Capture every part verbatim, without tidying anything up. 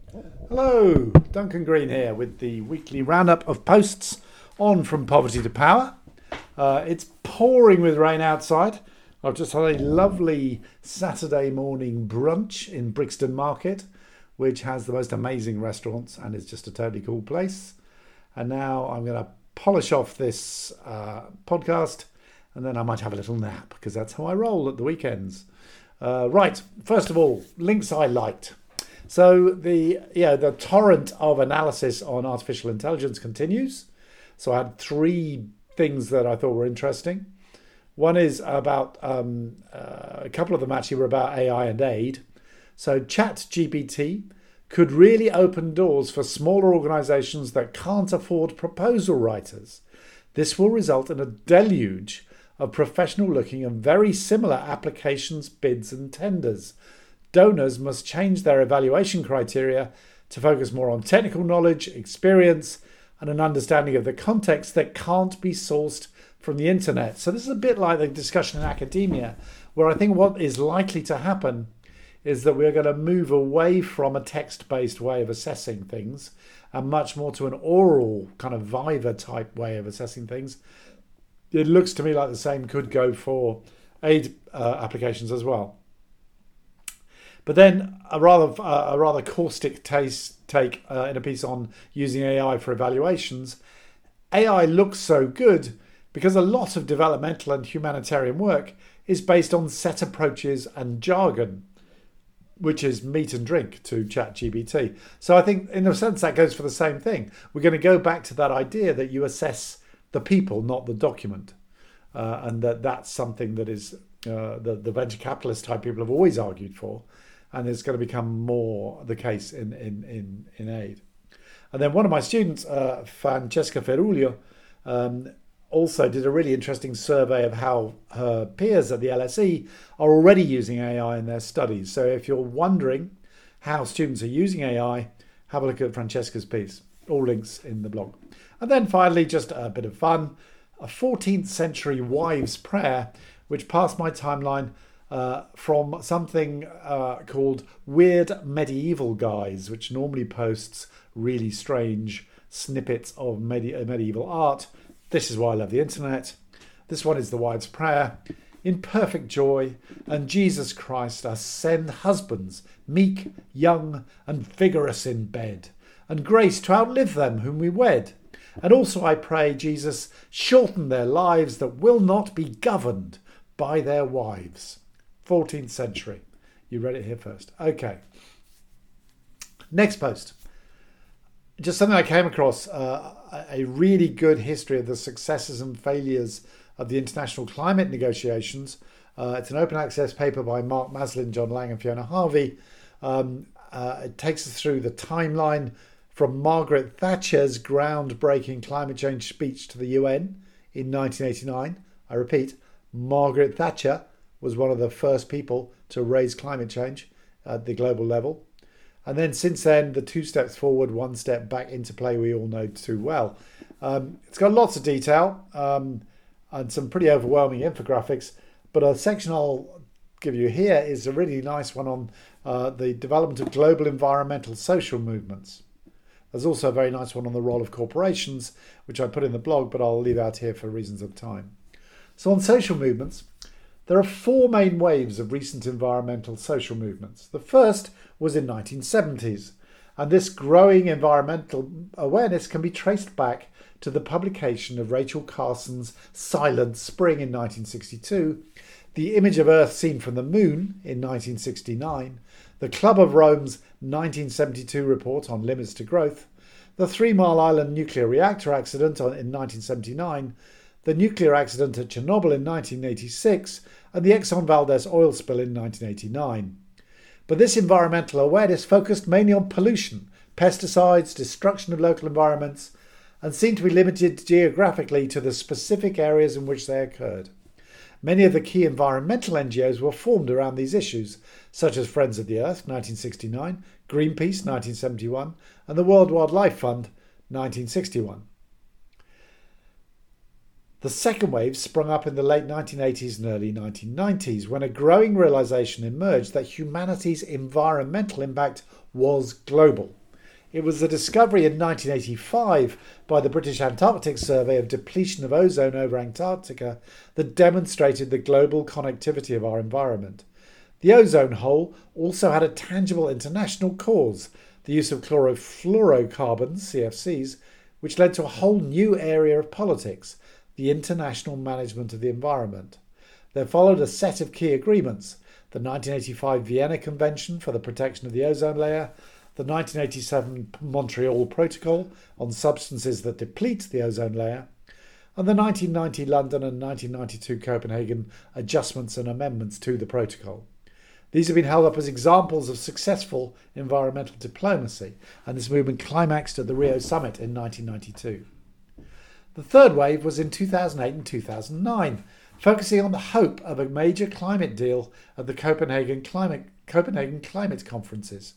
Hello, Duncan Green here with the weekly roundup of posts on From Poverty to Power. Uh, it's pouring with rain outside. I've just had a lovely Saturday morning brunch in Brixton Market, which has the most amazing restaurants and is just a totally cool place. And now I'm going to polish off this uh, podcast and then I might have a little nap because that's how I roll at the weekends. Uh, right, first of all, links I liked. So the yeah the torrent of analysis on artificial intelligence continues. So I had three things that I thought were interesting. One is about um, uh, a couple of them actually were about A I and aid. So ChatGPT could really open doors for smaller organisations that can't afford proposal writers. This will result in a deluge of professional-looking and very similar applications, bids, and tenders. Donors must change their evaluation criteria to focus more on technical knowledge, experience, and an understanding of the context that can't be sourced from the internet. So this is a bit like the discussion in academia, where I think what is likely to happen is that we're going to move away from a text-based way of assessing things and much more to an oral kind of Viva type way of assessing things. It looks to me like the same could go for aid uh, applications as well. But then a rather uh, a rather caustic taste, take uh, in a piece on using A I for evaluations. A I looks so good because a lot of developmental and humanitarian work is based on set approaches and jargon, which is meat and drink to ChatGPT. So I think in a sense that goes for the same thing. We're going to go back to that idea that you assess the people, not the document. Uh, and that that's something that is uh, the, the venture capitalist type people have always argued for. And it's going to become more the case in, in, in, in aid. And then one of my students, uh, Francesca Ferruglio, um, also did a really interesting survey of how her peers at the L S E are already using A I in their studies. So if you're wondering how students are using A I, have a look at Francesca's piece. All links in the blog. And then finally, just a bit of fun, a fourteenth century wives' prayer, which passed my timeline Uh, from something uh, called Weird Medieval Guys, which normally posts really strange snippets of medi- medieval art. This is why I love the internet. This one is the Wives' Prayer. In perfect joy, and Jesus Christ, us send husbands, meek, young, and vigorous in bed, and grace to outlive them whom we wed. And also I pray, Jesus, shorten their lives that will not be governed by their wives. fourteenth century. You read it here first. Okay. Next post. Just something I came across, uh, a really good history of the successes and failures of the international climate negotiations. Uh, it's an open access paper by Mark Maslin, John Lang and Fiona Harvey. Um, uh, it takes us through the timeline from Margaret Thatcher's groundbreaking climate change speech to the U N in nineteen eighty-nine. I repeat, Margaret Thatcher was one of the first people to raise climate change at the global level. And then since then, the two steps forward, one step back into play we all know too well. Um, it's got lots of detail um, and some pretty overwhelming infographics, but a section I'll give you here is a really nice one on uh, the development of global environmental social movements. There's also a very nice one on the role of corporations, which I put in the blog, but I'll leave out here for reasons of time. So on social movements, there are four main waves of recent environmental social movements. The first was in nineteen seventies, and this growing environmental awareness can be traced back to the publication of Rachel Carson's Silent Spring in nineteen sixty-two, The Image of Earth Seen from the Moon in nineteen sixty-nine, the Club of Rome's nineteen seventy-two report on limits to growth, the Three Mile Island nuclear reactor accident in nineteen seventy-nine, the nuclear accident at Chernobyl in nineteen eighty-six, and the Exxon Valdez oil spill in nineteen eighty-nine. But this environmental awareness focused mainly on pollution, pesticides, destruction of local environments, and seemed to be limited geographically to the specific areas in which they occurred. Many of the key environmental N G Os were formed around these issues, such as Friends of the Earth, nineteen sixty-nine, Greenpeace, nineteen seventy-one, and the World Wildlife Fund, nineteen sixty-one. The second wave sprung up in the late nineteen eighties and early nineteen nineties, when a growing realisation emerged that humanity's environmental impact was global. It was the discovery in nineteen eighty-five by the British Antarctic Survey of depletion of ozone over Antarctica that demonstrated the global connectivity of our environment. The ozone hole also had a tangible international cause, the use of chlorofluorocarbons, C F Cs, which led to a whole new area of politics, the international management of the environment. There followed a set of key agreements, the nineteen eighty-five Vienna Convention for the Protection of the Ozone Layer, the nineteen eighty-seven Montreal Protocol on substances that deplete the ozone layer, and the nineteen ninety London and nineteen ninety-two Copenhagen adjustments and amendments to the protocol. These have been held up as examples of successful environmental diplomacy, and this movement climaxed at the Rio Summit in nineteen ninety-two. The third wave was in two thousand eight and two thousand nine, focusing on the hope of a major climate deal at the Copenhagen Climate, Copenhagen Climate Conferences.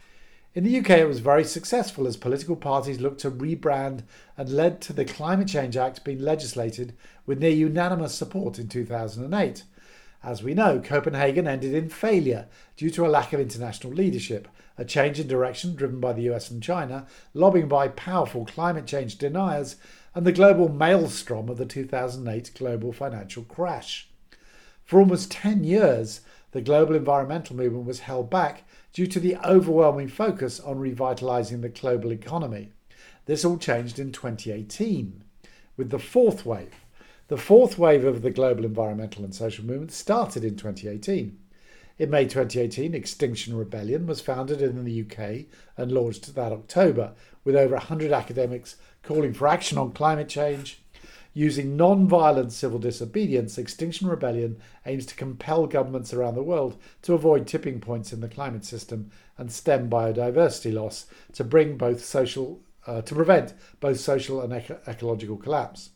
In the U K, it was very successful as political parties looked to rebrand and led to the Climate Change Act being legislated with near unanimous support in two thousand eight. As we know, Copenhagen ended in failure due to a lack of international leadership, a change in direction driven by the U S and China, lobbying by powerful climate change deniers, and the global maelstrom of the two thousand eight global financial crash. For almost ten years, the global environmental movement was held back due to the overwhelming focus on revitalising the global economy. This all changed in twenty eighteen with the fourth wave. The fourth wave of the global environmental and social movement started in twenty eighteen. In May twenty eighteen, Extinction Rebellion was founded in the U K and launched that October, with over one hundred academics calling for action on climate change. Using non-violent civil disobedience, Extinction Rebellion aims to compel governments around the world to avoid tipping points in the climate system and stem biodiversity loss to bring both social, uh, to prevent both social and eco- ecological collapse.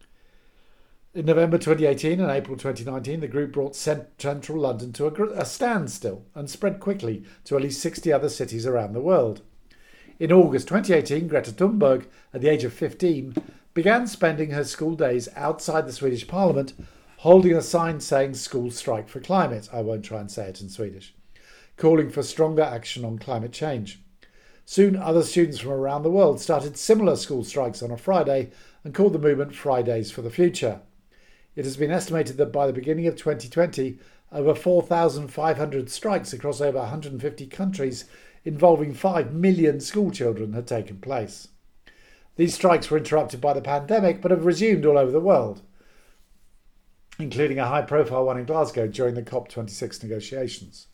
In November twenty eighteen and April twenty nineteen, the group brought central London to a, gr- a standstill and spread quickly to at least sixty other cities around the world. In August twenty eighteen, Greta Thunberg, at the age of fifteen, began spending her school days outside the Swedish Parliament, holding a sign saying "School Strike for Climate," I won't try and say it in Swedish, calling for stronger action on climate change. Soon other students from around the world started similar school strikes on a Friday and called the movement Fridays for the Future. It has been estimated that by the beginning of twenty twenty, over four thousand five hundred strikes across over one hundred fifty countries involving five million schoolchildren had taken place. These strikes were interrupted by the pandemic but have resumed all over the world, including a high-profile one in Glasgow during the COP twenty-six negotiations.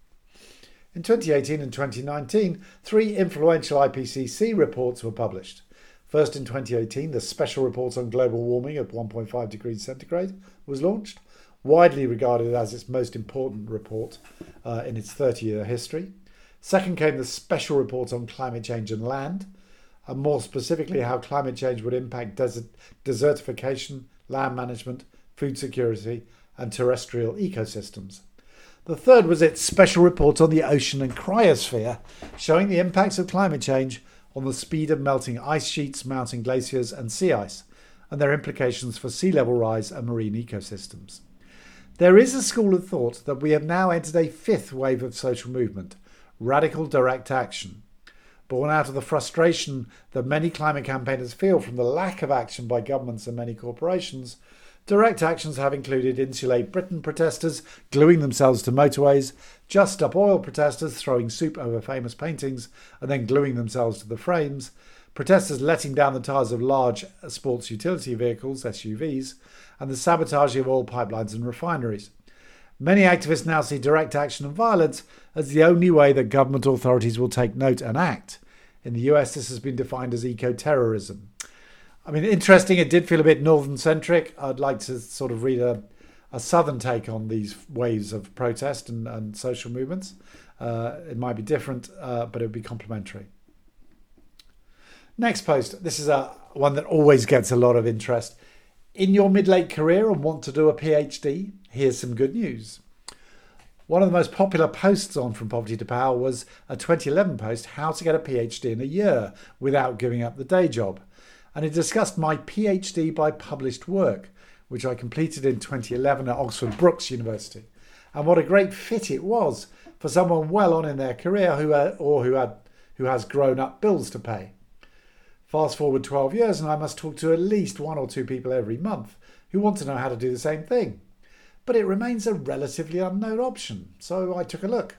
In twenty eighteen and twenty nineteen, three influential I P C C reports were published. First, in twenty eighteen, the Special Report on Global Warming at one point five degrees centigrade was launched, widely regarded as its most important report uh, in its thirty-year history. Second came the Special Report on Climate Change and Land, and more specifically how climate change would impact desert, desertification, land management, food security, and terrestrial ecosystems. The third was its Special Report on the Ocean and Cryosphere, showing the impacts of climate change on the speed of melting ice sheets, mountain glaciers and sea ice, and their implications for sea level rise and marine ecosystems. There is a school of thought that we have now entered a fifth wave of social movement, radical direct action. Born out of the frustration that many climate campaigners feel from the lack of action by governments and many corporations, direct actions have included Insulate Britain protesters gluing themselves to motorways, Just Stop Oil protesters throwing soup over famous paintings and then gluing themselves to the frames, protesters letting down the tyres of large sports utility vehicles, S U Vs, and the sabotaging of oil pipelines and refineries. Many activists now see direct action and violence as the only way that government authorities will take note and act. In the U S, this has been defined as eco-terrorism. I mean, interesting, it did feel a bit northern-centric. I'd like to sort of read a, a southern take on these waves of protest and, and social movements. Uh, it might be different, uh, but it would be complementary. Next post. This is a one that always gets a lot of interest. In your mid-late career and want to do a PhD? Here's some good news. One of the most popular posts on From Poverty to Power was a twenty eleven post, How to Get a PhD in a Year Without Giving Up the Day Job. And it discussed my PhD by published work, which I completed in twenty eleven at Oxford Brookes University. And what a great fit it was for someone well on in their career who had, or who had who has grown-up bills to pay. Fast forward twelve years and I must talk to at least one or two people every month who want to know how to do the same thing. But it remains a relatively unknown option, so I took a look.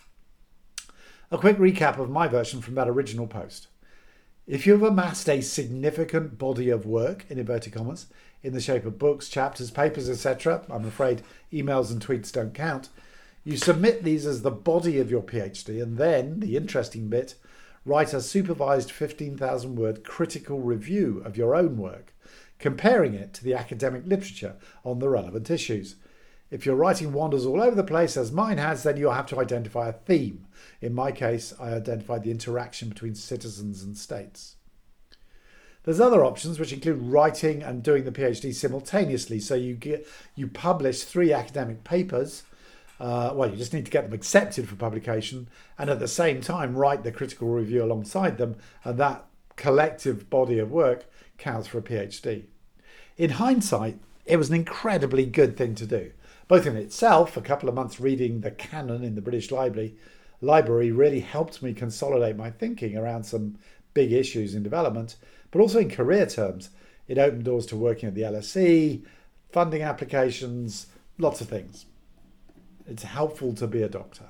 A quick recap of my version from that original post. If you've amassed a significant body of work, in inverted commas, in the shape of books, chapters, papers, et cetera, I'm afraid emails and tweets don't count, you submit these as the body of your PhD and then, the interesting bit, write a supervised fifteen thousand word critical review of your own work, comparing it to the academic literature on the relevant issues. If your writing wanders all over the place, as mine has, then you'll have to identify a theme. In my case, I identified the interaction between citizens and states. There's other options which include writing and doing the PhD simultaneously. So you get you publish three academic papers. Uh, well, you just need to get them accepted for publication, and at the same time write the critical review alongside them, and that collective body of work counts for a PhD. In hindsight, it was an incredibly good thing to do. Both in itself, a couple of months reading the canon in the British Library, library really helped me consolidate my thinking around some big issues in development, but also in career terms. It opened doors to working at the L S E, funding applications, lots of things. It's helpful to be a doctor.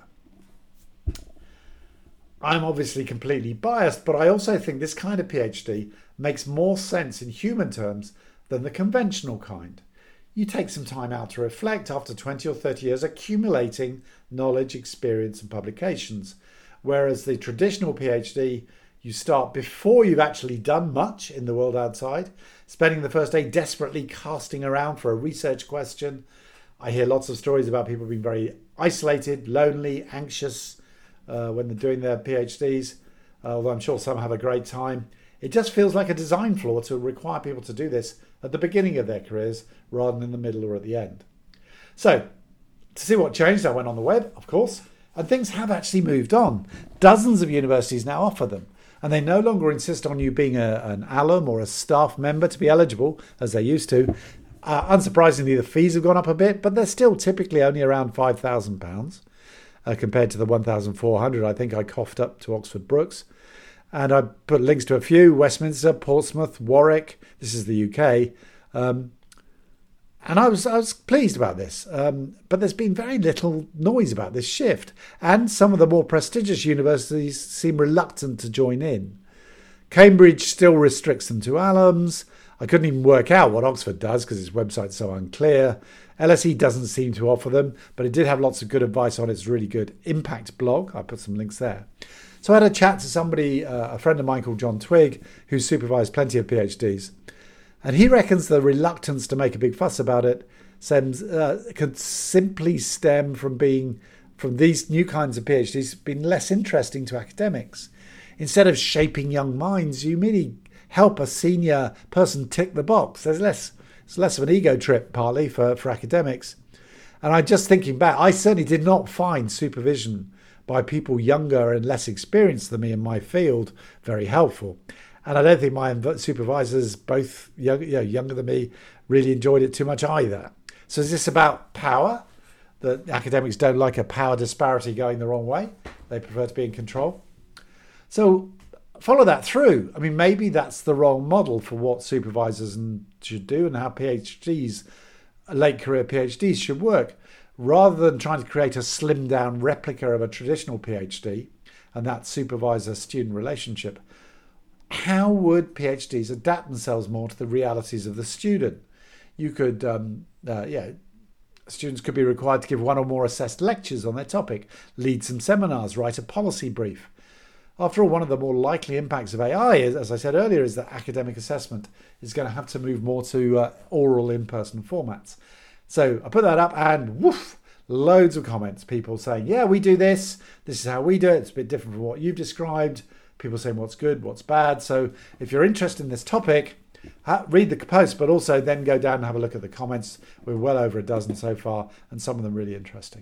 I'm obviously completely biased, but I also think this kind of PhD makes more sense in human terms than the conventional kind. You take some time out to reflect after twenty or thirty years accumulating knowledge, experience and publications. Whereas the traditional PhD, you start before you've actually done much in the world outside, spending the first day desperately casting around for a research question. I hear lots of stories about people being very isolated, lonely, anxious uh, when they're doing their PhDs, uh, although I'm sure some have a great time. It just feels like a design flaw to require people to do this at the beginning of their careers rather than in the middle or at the end. So, to see what changed, I went on the web, of course, and things have actually moved on. Dozens of universities now offer them, and they no longer insist on you being a, an alum or a staff member to be eligible, as they used to. Uh, unsurprisingly, the fees have gone up a bit, but they're still typically only around five thousand pounds uh, compared to the one thousand four hundred pounds I think I coughed up to Oxford Brookes. And I put links to a few: Westminster, Portsmouth, Warwick. This is the U K. Um, and I was I was pleased about this. Um, but there's been very little noise about this shift. And some of the more prestigious universities seem reluctant to join in. Cambridge still restricts them to alums. I couldn't even work out what Oxford does because its website's so unclear. L S E doesn't seem to offer them, but it did have lots of good advice on its really good Impact blog. I put some links there. So I had a chat to somebody, uh, a friend of mine called John Twigg, who supervised plenty of PhDs. And he reckons the reluctance to make a big fuss about it stems, uh, could simply stem from being, from these new kinds of PhDs being less interesting to academics. Instead of shaping young minds, you merely help a senior person tick the box. There's less, it's less of an ego trip, partly, for, for academics. And I just thinking back, I certainly did not find supervision by people younger and less experienced than me in my field very helpful. And I don't think my supervisors, both young, you know, younger than me, really enjoyed it too much either. So is this about power? That academics don't like a power disparity going the wrong way? They prefer to be in control? So follow that through. I mean, maybe that's the wrong model for what supervisors should do and how PhDs, late career PhDs should work. Rather than trying to create a slimmed down replica of a traditional PhD and that supervisor-student relationship, how would PhDs adapt themselves more to the realities of the student? You could, um, uh, yeah, students could be required to give one or more assessed lectures on their topic, lead some seminars, write a policy brief. After all, one of the more likely impacts of A I, is, as I said earlier, is that academic assessment is going to have to move more to uh, oral in-person formats. So I put that up and woof, loads of comments. People saying, yeah, we do this. This is how we do it. It's a bit different from what you've described. People saying what's good, what's bad. So if you're interested in this topic, read the post, but also then go down and have a look at the comments. We're well over a dozen so far, and some of them really interesting.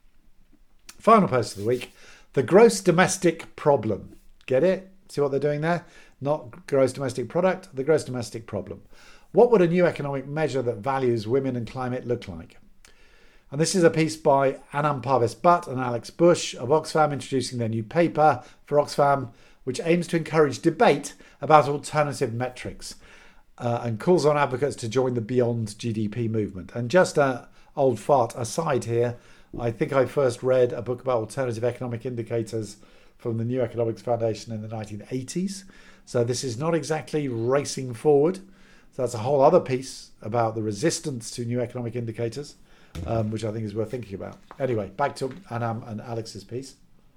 Final post of the week, the gross domestic problem. Get it? See what they're doing there? Not gross domestic product, the gross domestic problem. What would a new economic measure that values women and climate look like? And this is a piece by Anam Parvez Butt and Alex Bush of Oxfam, introducing their new paper for Oxfam, which aims to encourage debate about alternative metrics uh, and calls on advocates to join the Beyond G D P movement. And just an old fart aside here, I think I first read a book about alternative economic indicators from the New Economics Foundation in the nineteen eighties. So this is not exactly racing forward. So that's a whole other piece about the resistance to new economic indicators, um, which I think is worth thinking about. Anyway, back to Anam and Alex's piece.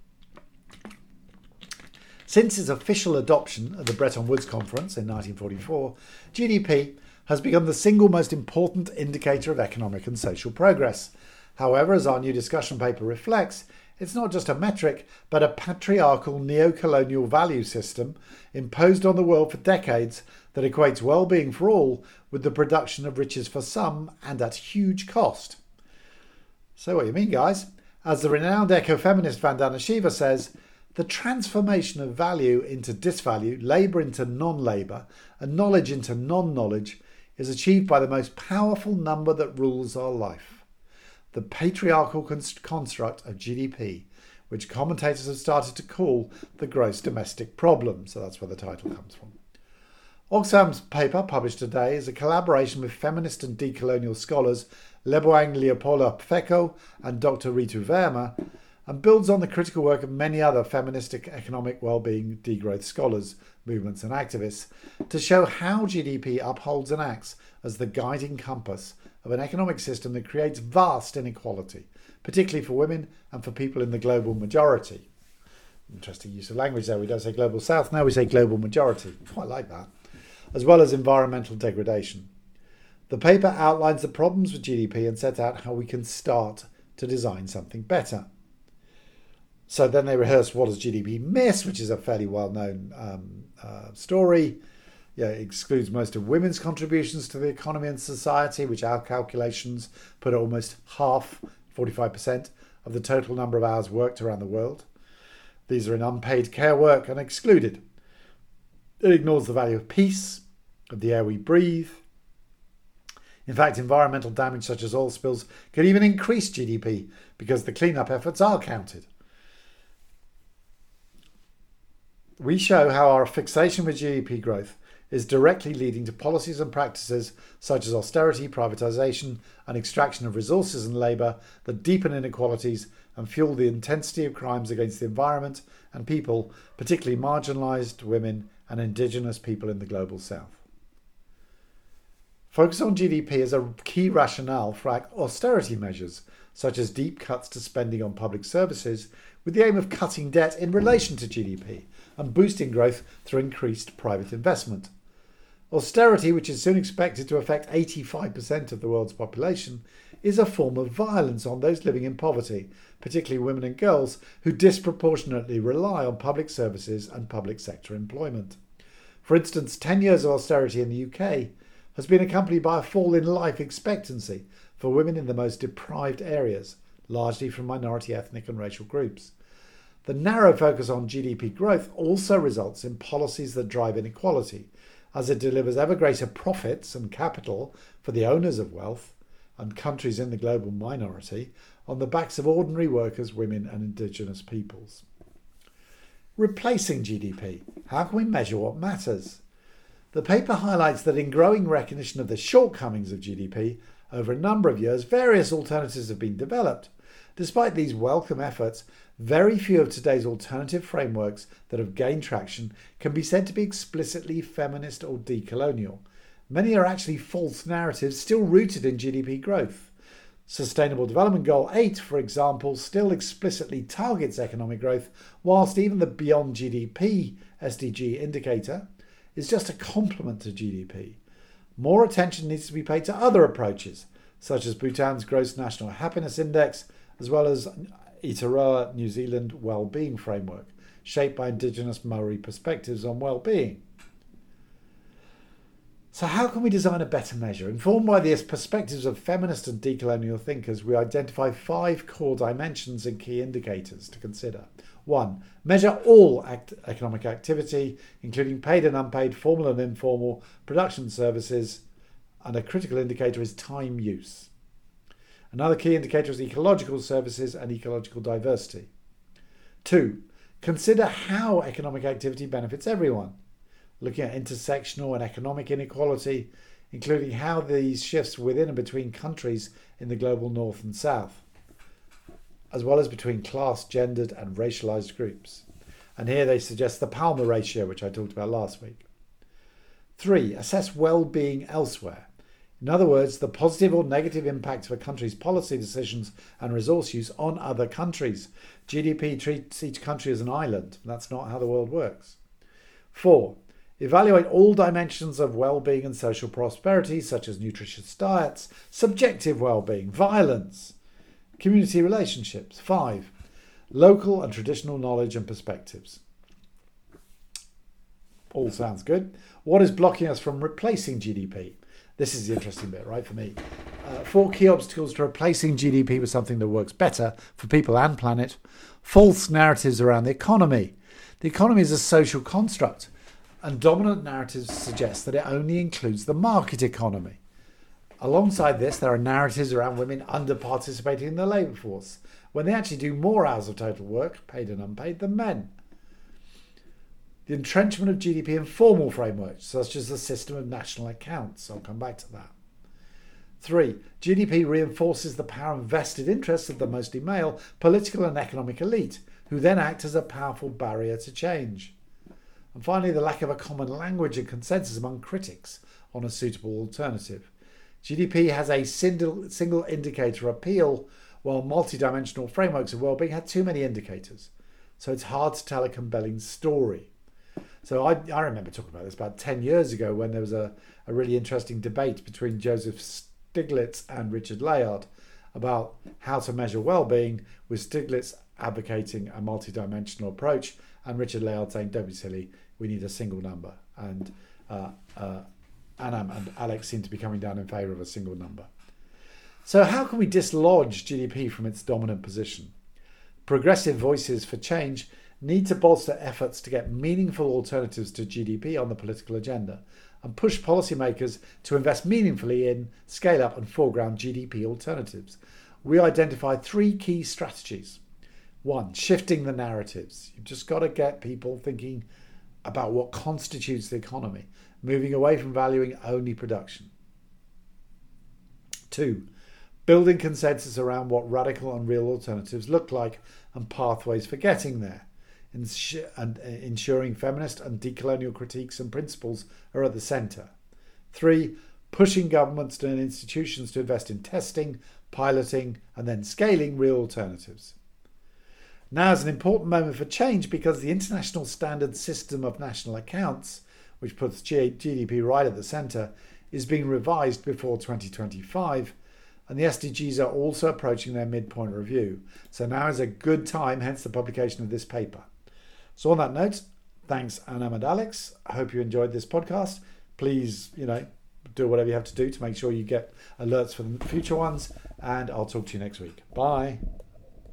Since its official adoption at the Bretton Woods Conference in nineteen forty-four, G D P has become the single most important indicator of economic and social progress. However, as our new discussion paper reflects, it's not just a metric, but a patriarchal neo-colonial value system imposed on the world for decades that equates well-being for all with the production of riches for some and at huge cost. So what do you mean, guys? As the renowned ecofeminist Vandana Shiva says, the transformation of value into disvalue, labour into non-labour, and knowledge into non-knowledge is achieved by the most powerful number that rules our life. The patriarchal construct of G D P, which commentators have started to call the gross domestic problem. So that's where the title comes from. Oxfam's paper, published today, is a collaboration with feminist and decolonial scholars Leboang Leopoldo Pfecko and Doctor Ritu Verma, and builds on the critical work of many other feministic economic well-being degrowth scholars, movements and activists to show how G D P upholds and acts as the guiding compass of an economic system that creates vast inequality, particularly for women and for people in the global majority. Interesting use of language there. We don't say global south, now we say global majority. Quite like that. As well as environmental degradation. The paper outlines the problems with G D P and sets out how we can start to design something better. So then they rehearse what does G D P miss, which is a fairly well-known um, uh, story. Yeah, it excludes most of women's contributions to the economy and society, which our calculations put at almost half, forty-five percent, of the total number of hours worked around the world. These are in unpaid care work and excluded. It ignores the value of peace, of the air we breathe. In fact, environmental damage such as oil spills could even increase G D P because the cleanup efforts are counted. We show how our fixation with G D P growth is directly leading to policies and practices such as austerity, privatisation and extraction of resources and labour that deepen inequalities and fuel the intensity of crimes against the environment and people, particularly marginalised women and indigenous people in the global south. Focus on G D P is a key rationale for austerity measures, such as deep cuts to spending on public services, with the aim of cutting debt in relation to G D P and boosting growth through increased private investment. Austerity, which is soon expected to affect eighty-five percent of the world's population, is a form of violence on those living in poverty, particularly women and girls who disproportionately rely on public services and public sector employment. For instance, ten years of austerity in the U K has been accompanied by a fall in life expectancy for women in the most deprived areas, largely from minority ethnic and racial groups. The narrow focus on G D P growth also results in policies that drive inequality, as it delivers ever greater profits and capital for the owners of wealth and countries in the global minority on the backs of ordinary workers, women and indigenous peoples. Replacing G D P. How can we measure what matters? The paper highlights that in growing recognition of the shortcomings of G D P over a number of years, various alternatives have been developed. Despite these welcome efforts, very few of today's alternative frameworks that have gained traction can be said to be explicitly feminist or decolonial. Many are actually false narratives still rooted in G D P growth. Sustainable Development Goal eight, for example, still explicitly targets economic growth, whilst even the Beyond G D P S D G indicator is just a complement to G D P. More attention needs to be paid to other approaches, such as Bhutan's Gross National Happiness Index, as well as Itaroa New Zealand Wellbeing Framework, shaped by Indigenous Maori perspectives on well-being. So how can we design a better measure? Informed by the perspectives of feminist and decolonial thinkers, we identify five core dimensions and key indicators to consider. One, measure all act- economic activity, including paid and unpaid, formal and informal, production services, and a critical indicator is time use. Another key indicator is ecological services and ecological diversity. Two, consider how economic activity benefits everyone, looking at intersectional and economic inequality, including how these shifts within and between countries in the global north and south, as well as between class, gendered and racialized groups. And here they suggest the Palmer ratio, which I talked about last week. Three, assess well-being elsewhere. In other words, the positive or negative impact of a country's policy decisions and resource use on other countries. G D P treats each country as an island. That's not how the world works. Four, evaluate all dimensions of well-being and social prosperity, such as nutritious diets, subjective well-being, violence, community relationships. Five, local and traditional knowledge and perspectives. All sounds good. What is blocking us from replacing G D P? This is the interesting bit, right, for me. Uh, four key obstacles to replacing G D P with something that works better for people and planet. False narratives around the economy. The economy is a social construct, and dominant narratives suggest that it only includes the market economy. Alongside this, there are narratives around women under-participating in the labour force, when they actually do more hours of total work, paid and unpaid, than men. The entrenchment of G D P in formal frameworks, such as the system of national accounts. I'll come back to that. Three, G D P reinforces the power and vested interests of the mostly male political and economic elite, who then act as a powerful barrier to change. And finally, the lack of a common language and consensus among critics on a suitable alternative. G D P has a single, single indicator appeal, while multidimensional frameworks of well-being have too many indicators. So it's hard to tell a compelling story. So I, I remember talking about this about ten years ago when there was a, a really interesting debate between Joseph Stiglitz and Richard Layard about how to measure well-being, with Stiglitz advocating a multidimensional approach and Richard Layard saying, don't be silly, we need a single number. And uh, uh, Anam and Alex seem to be coming down in favour of a single number. So how can we dislodge G D P from its dominant position? Progressive voices for change need to bolster efforts to get meaningful alternatives to G D P on the political agenda and push policymakers to invest meaningfully in scale-up and foreground G D P alternatives. We identified three key strategies. One, shifting the narratives. You've just got to get people thinking about what constitutes the economy, moving away from valuing only production. Two, building consensus around what radical and real alternatives look like and pathways for getting there, and ensuring feminist and decolonial critiques and principles are at the centre. Three, pushing governments and institutions to invest in testing, piloting, and then scaling real alternatives. Now is an important moment for change because the international standard system of national accounts, which puts G D P right at the centre, is being revised before twenty twenty-five, and the S D Gs are also approaching their midpoint review. So now is a good time, hence the publication of this paper. So on that note, thanks Anam and Alex. I hope you enjoyed this podcast. Please, you know, do whatever you have to do to make sure you get alerts for the future ones, and I'll talk to you next week. Bye.